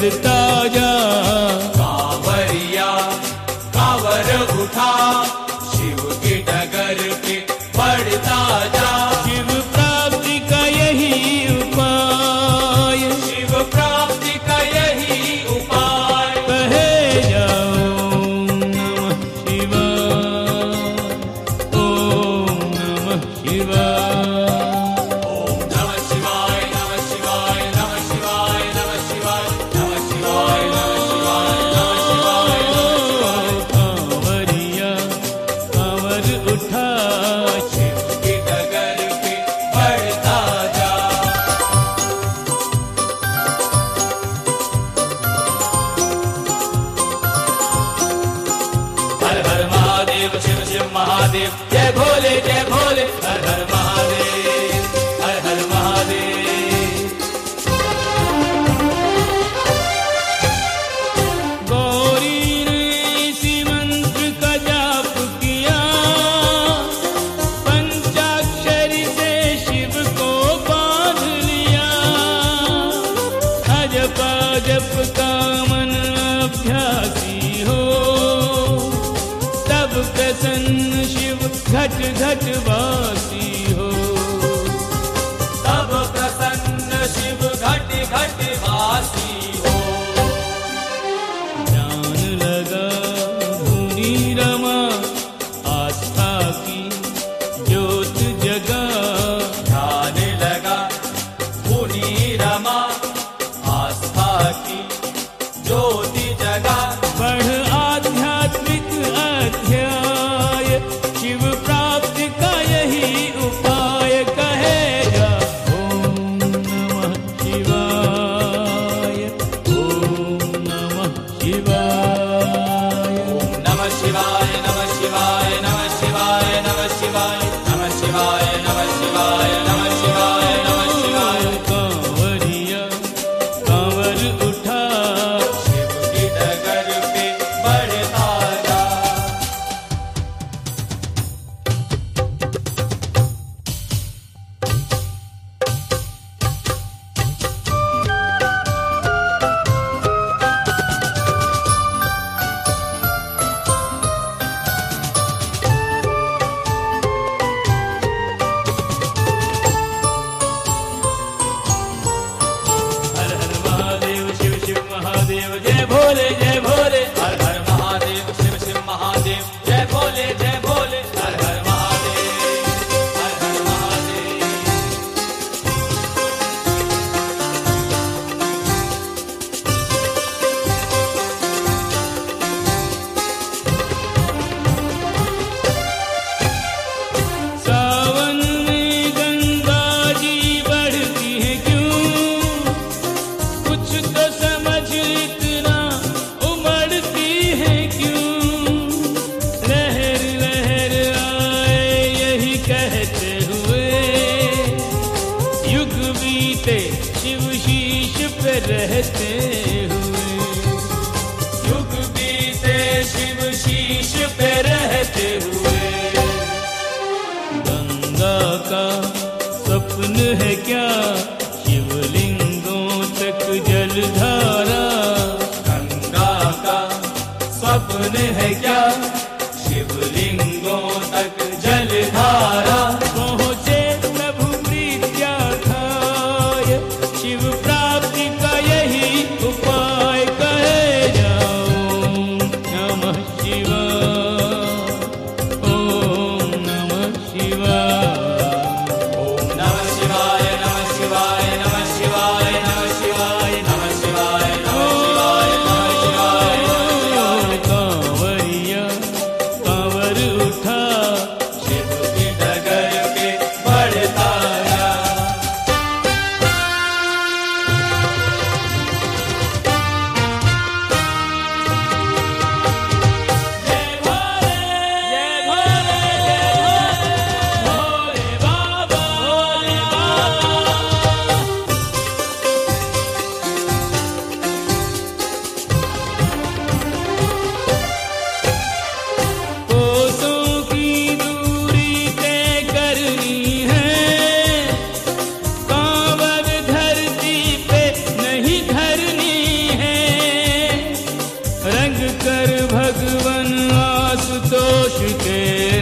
बढ़ता जा। कांवरिया कांवर उठा, शिव की डगर पे बढ़ता जा। शिव प्राप्ति का यही उपाय, शिव प्राप्ति का यही उपाय। कहे जाओ नमः शिवाय, ओम नमः शिवाय। ओम नमः शिवाय, नमः शिवाय, नमः शिवाय, नमः शिवाय, नमः शिवाय, नमः शिवाय, नमः शिवाय, नमः शिवाय। कांवरिया कांवर उठा, शिव की डगर पे बढ़ता जा। हर हर महादेव, शिव शिव महादेव, जय भोले जय भोले। हर हर महादेव, हर हर महादेव। गौरी ने इसी मंत्र का जाप किया, पंचाक्षरी से शिव को बांध लिया। अजप जप का मन अभ्यासी हो, तब प्रसन्न शिव घट घट वासी हो। तब प्रसन्न शिव घट घट वासी हो। ध्यान लगा धुनी रमा, आस्था की ज्योत जगा। ध्यान लगा धुनी रमा, आस्था की ज्योति जगा। बढ़ आध्यात्मिक अध्याय, शिव प्राप्ति का यही उपाय। कहे जा ओम नमः शिवाय, ओम नमः शिवाय। ओम नमः शिवाय, नमः शिवाय, नमः शिवाय, नमः शिवाय, नमः शिवाय, नमः शिवाय, नमः शिवाय, नमः शिवाय। कांवरिया कांवर उठा, शिव की डगर पे बढ़ता जा। हर हर महादेव, शिव शिव महादेव, जय भोले जय भोले। हर हर महादेव, शिव शिव महादेव, जय भोले जय भोले। हर हर महादेव, हर हर महादेव। सावन में गंगा जी बढ़ती है क्यों, कुछ तो समझ इतना उमड़ती है क्यों। लहर लहर आए यही कहते हुए, युग बीते शिव शीश पे रहते हुए। युग बीते शिव शीश पे रहते हुए। गंगा का स्वप्न है क्या, शिवलिंगों तक जलधारा। गंगा का स्वप्न है क्या, शिवलिंगों तक जलधारा। पहुँचे प्रभु प्रीत्या खाय, शिव प्राप्ति का यही उपाय। कहे जाओ नमः शिवाय, ओम नमः शिवाय। ओम नमः शिवाय, नमः शिवाय, नमः शिवाय, नमः शिवाय, नमः शिवाय, नमः शिवाय, नमः शिवाय, नमः शिवाय। कांवरिया के